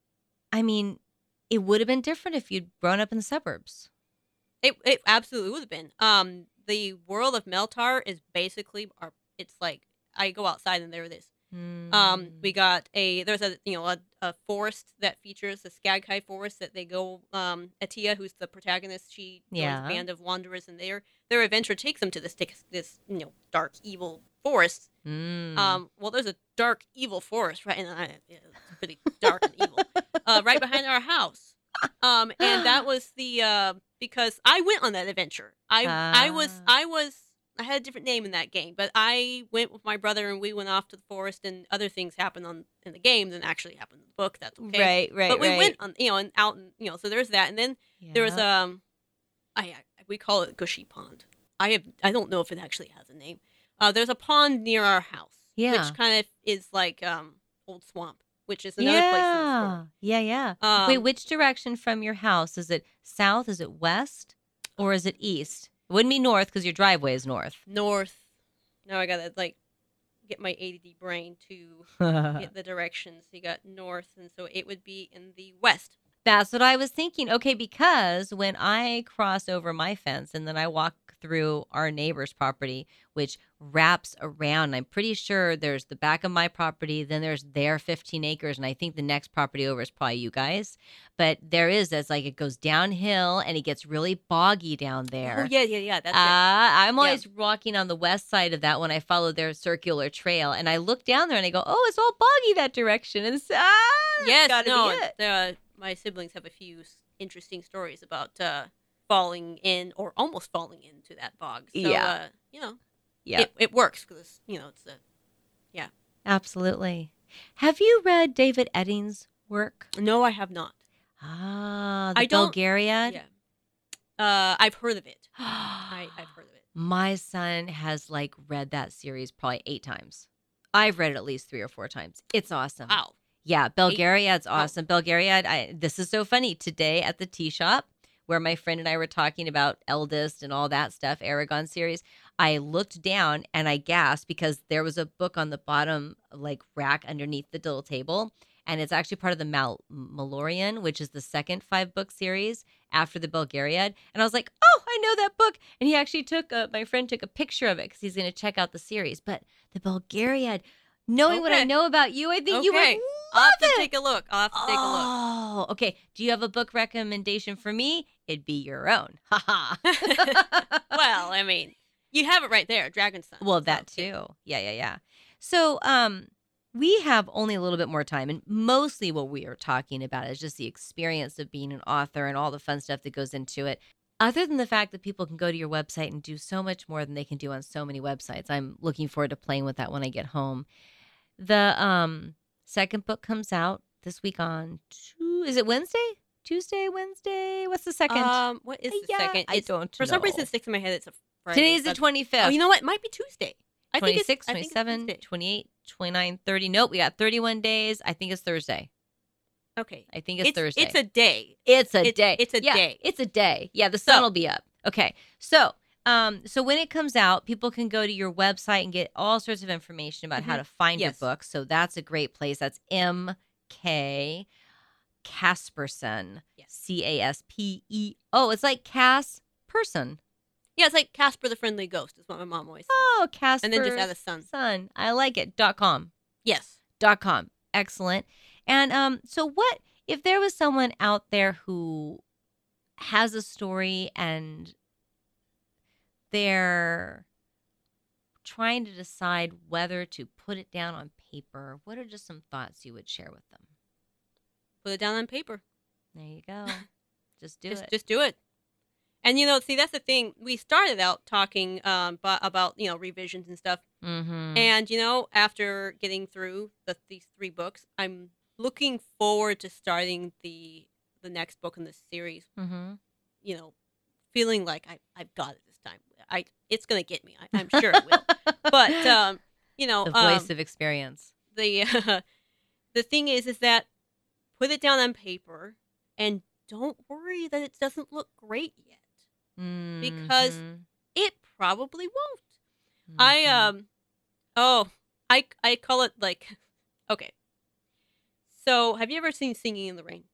I mean, it would have been different if you'd grown up in the suburbs. it it absolutely would have been. Um, the world of Meltar is basically our. It's like I go outside and there it is. Um, we Mm. got a there's a you know a, a forest that features the Skagkai forest that they go. Um, Atia, who's the protagonist, she joins Yeah. a band of wanderers, and their their adventure takes them to this this you know dark evil forest. Mm. Um, well, there's a dark evil forest right, and I, yeah, it's pretty dark and evil, uh, right behind our house. Um, and that was the uh because I went on that adventure. I I was Ah. I was. I had a different name in that game, but I went with my brother and we went off to the forest, and other things happened on in the game than actually happened in the book. That's okay. Right, right, But we right. went on, you know, and out and you know, so there's that, and then there was Yeah. um, I, I we call it Gushy Pond. I have I don't know if it actually has a name. Uh, there's a pond near our house, Yeah. which kind of is like um old swamp, which is another place in the story. Yeah, yeah. Um, Wait, which direction from your house? Is it south? Is it west? Or is it east? It wouldn't be north because your driveway is north. north. Now I gotta like get my A D D brain to get the directions. You got north, and so it would be in the west. That's what I was thinking. Okay, because when I cross over my fence and then I walk through our neighbor's property, which wraps around, I'm pretty sure there's the back of my property, then there's their fifteen acres, and I think the next property over is probably you guys. But there is, that's like it goes downhill and it gets really boggy down there. Oh yeah, yeah, yeah. That's Uh, I'm Yeah. always walking on the west side of that when I follow their circular trail, and I look down there and I go, "Oh, it's all boggy that direction." And it's, ah, it. Yes, gotta no. be it. Uh, my siblings have a few s- interesting stories about uh, falling in or almost falling into that bog. So, Yeah. uh, you know, Yeah, it, it works because you know it's a absolutely. Have you read David Edding's work? no. I have not. Ah, the I don't- Bulgariad. Yeah. Uh, I've heard of it. I, I've heard of it. My son has like read that series probably eight times. I've read it at least three or four times. It's awesome. Wow. Yeah, Bulgariad's Oh. awesome. Bulgariad, I, this is so funny. Today at the tea shop, where my friend and I were talking about Eldest and all that stuff, Aragon series, I looked down and I gasped because there was a book on the bottom, like rack underneath the little table. And it's actually part of the Mal- Malorian, which is the second five book series after the Bulgariad. And I was like, oh, I know that book. And he actually took, a, my friend took a picture of it because he's going to check out the series. But the Bulgariad, knowing what I Okay. know about you, I think you would Okay. love I'll have to it. take a look. I'll have to take a look. Oh, okay. Do you have a book recommendation for me? It'd be your own. Ha ha. Well, I mean, you have it right there, Dragon's Son. Well, So, that yeah. too. Yeah, yeah, yeah. So, um, we have only a little bit more time, and mostly what we are talking about is just the experience of being an author and all the fun stuff that goes into it. Other than the fact that people can go to your website and do so much more than they can do on so many websites, I'm looking forward to playing with that when I get home. The um second book comes out this week on two, is it Wednesday? Tuesday, Wednesday? What's the second? Um, what is the Yeah, second? I It's- don't For some reason, know. it sticks in my head. It's a Friday. Today's the but- twenty-fifth. Oh, you know what? It might be Tuesday. I think it's twenty-six, I think it's twenty-seven, Tuesday. twenty-eight, twenty-nine, thirty. Nope, we got thirty-one days. I think it's Thursday. Okay. I think it's, It's Thursday. It's a day. It's a it's- day. it's a Yeah, day. It's a day. Yeah, the sun So- will be up. Okay. So, um, so when it comes out, people can go to your website and get all sorts of information about how Mhm. to find Yes. your book. So that's a great place. That's M K Casperson. Yes. C A S P E. Oh, it's like Cass Person. Yeah, it's like Casper the Friendly Ghost is what my mom always said. Oh, Casper. And then just add a sun. Son. I like it. Dot com. Yes. dot com. Excellent. And um, so what if there was someone out there who has a story and they're trying to decide whether to put it down on paper? What are just some thoughts you would share with them? Put it down on paper. There you go. Just do just, it. Just do it. And, you know, see, that's the thing. We started out talking um, bu- about, you know, revisions and stuff. Mm-hmm. And, you know, after getting through the, these three books, I'm looking forward to starting the the next book in this series. Mm-hmm. You know, feeling like I, I've got it this time. I It's going to get me. I, I'm sure it will. But, um, you know. The voice um, of experience. The, uh, the thing is, is that put it down on paper and don't worry that it doesn't look great yet. Mm-hmm. Because it probably won't. Mm-hmm. I um oh I I call it like okay. So have you ever seen Singing in the Rain?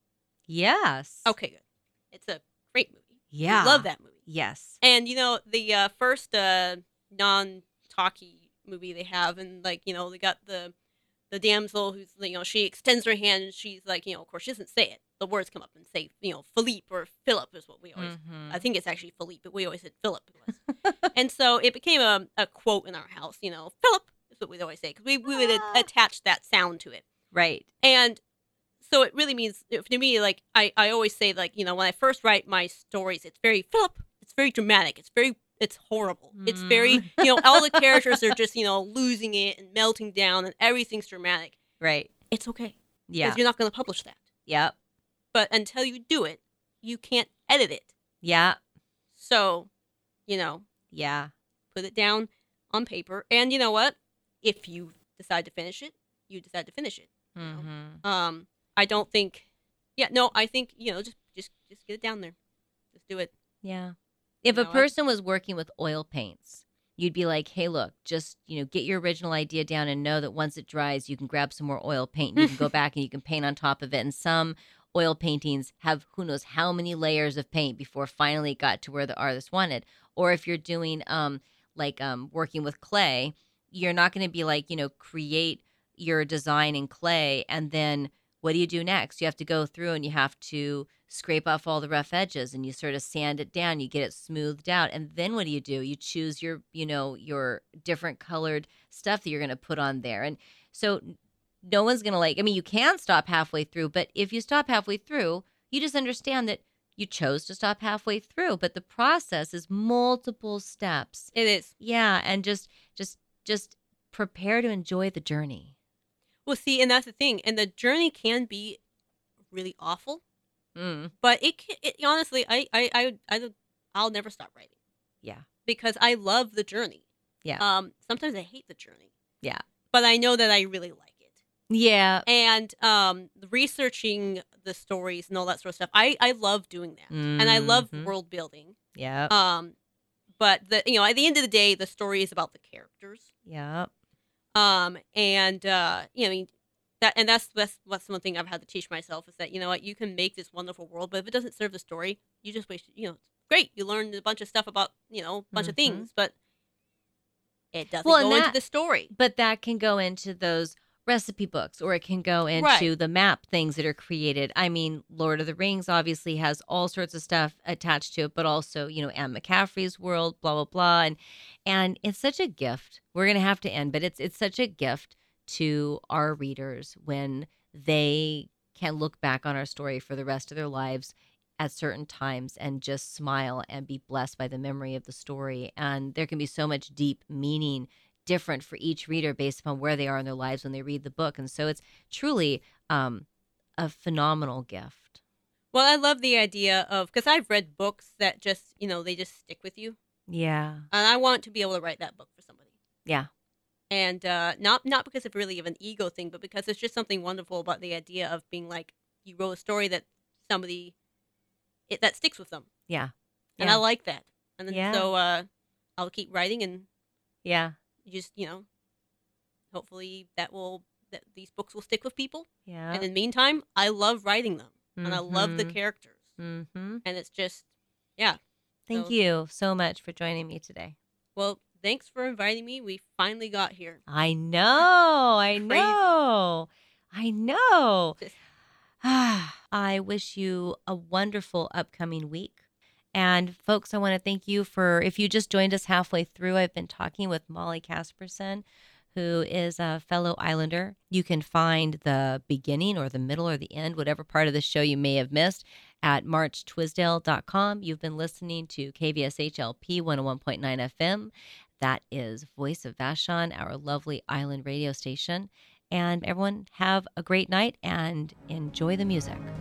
Yes. Okay, good. It's a great movie. Yeah. I love that movie. Yes. And you know the uh, first uh, non-talkie movie they have, and like you know they got the the damsel who's you know she extends her hand and she's like you know of course she doesn't say it. The words come up and say, you know, Philippe or Philip is what we always, Mm-hmm. I think it's actually Philippe, but we always said Philip. It was. And so it became a, a quote in our house, you know, Philip is what we'd always say, because we, we would Ah. a- attach that sound to it. Right. And so it really means, to me, like, I, I always say, like, you know, when I first write my stories, it's very, Philip, it's very dramatic, it's very, it's horrible. Mm. It's very, you know, all the characters are just, you know, losing it and melting down and everything's dramatic. Right. It's okay. Yeah. Because you're not going to publish that. Yep. But until you do it, you can't edit it. Yeah. So, you know, Yeah. put it down on paper. And you know what? If you decide to finish it, you decide to finish it. you know? Mm-hmm. Um, I don't think. Yeah, no, I think you know, just just just get it down there. Just do it. Yeah. If You a know, I- person was working with oil paints, you'd be like, hey, look, just, you know, get your original idea down and know that once it dries, you can grab some more oil paint and you can go back and you can paint on top of it. And some oil paintings have who knows how many layers of paint before finally it got to where the artist wanted. Or if you're doing um like um working with clay, you're not going to be like, you know, create your design in clay and then what do you do next? You have to go through and you have to scrape off all the rough edges and you sort of sand it down, you get it smoothed out. And then what do you do? You choose your, you know, your different colored stuff that you're going to put on there. And so no one's going to like, I mean, you can stop halfway through, but if you stop halfway through, you just understand that you chose to stop halfway through, but the process is multiple steps. It is. Yeah. And just, just, just prepare to enjoy the journey. Well, see, and that's the thing. And the journey can be really awful, Mm. but it can. It, honestly, I, I, I, I, I'll never stop writing Yeah. because I love the journey. Yeah. Um. Sometimes I hate the journey. Yeah. But I know that I really like it. Yeah. And um, researching the stories and all that sort of stuff, I, I love doing that, and I love Mhm. world building. Yeah. Um, but the you know at the end of the day, the story is about the characters. Yeah. Um, and uh, you know, I mean, that and that's that's what's one thing I've had to teach myself is that you know what you can make this wonderful world, but if it doesn't serve the story, you just waste. You know, it's great. You learned a bunch of stuff about you know a bunch of Mhm. things, but it doesn't Well, and go into that- the story. But that can go into those recipe books or it can go into Right. the map things that are created. I mean, Lord of the Rings obviously has all sorts of stuff attached to it, but also, you know, Anne McCaffrey's world, blah, blah, blah. And and it's such a gift. We're gonna have to end, but it's it's such a gift to our readers when they can look back on our story for the rest of their lives at certain times and just smile and be blessed by the memory of the story. And there can be so much deep meaning different for each reader based upon where they are in their lives when they read the book. And so it's truly um, a phenomenal gift. Well, I love the idea of because I've read books that just you know they just stick with you, Yeah. and I want to be able to write that book for somebody. Yeah. And uh, not not because of really of an ego thing, but because it's just something wonderful about the idea of being like you wrote a story that somebody it that sticks with them, Yeah. and Yeah. I like that. And then Yeah. so uh, I'll keep writing, and Yeah. just you know, hopefully that will that these books will stick with people. Yeah. And in the meantime, I love writing them, and I love the Mhm. characters, Mm-hmm. and it's just yeah. Thank So- you so much for joining me today. Well, thanks for inviting me. We finally got here. I know. I Crazy. know. I know. Just- I wish you a wonderful upcoming week. And folks, I want to thank you for, if you just joined us halfway through, I've been talking with Molly Casperson, who is a fellow Islander. You can find the beginning or the middle or the end, whatever part of the show you may have missed, at march twisdale dot com. You've been listening to K V S H L P one oh one point nine F M. That is Voice of Vashon, our lovely island radio station. And everyone have a great night and enjoy the music.